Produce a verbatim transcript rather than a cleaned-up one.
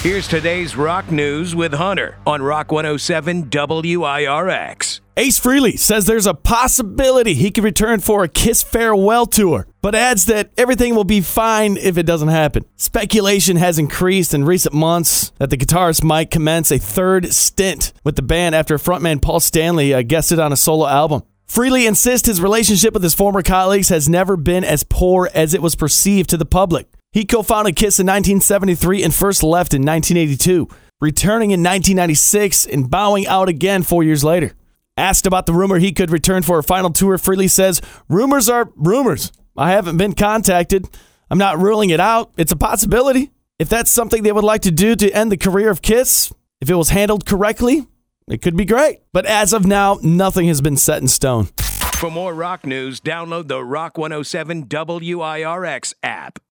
Here's today's rock news with Hunter on Rock one oh seven W I R X. Ace Frehley says there's a possibility he could return for a Kiss farewell tour, but adds that everything will be fine if it doesn't happen. Speculation has increased in recent months that the guitarist might commence a third stint with the band after frontman Paul Stanley uh, guested on a solo album. Frehley insists his relationship with his former colleagues has never been as poor as it was perceived to the public. He co-founded Kiss in nineteen seventy-three and first left in nineteen eighty-two, returning in nineteen ninety-six and bowing out again four years later. Asked about the rumor he could return for a final tour, Frehley says, "Rumors are rumors. I haven't been contacted. I'm not ruling it out. It's a possibility. If that's something they would like to do to end the career of Kiss, if it was handled correctly, it could be great. But as of now, nothing has been set in stone." For more rock news, download the Rock one oh seven W I R X app.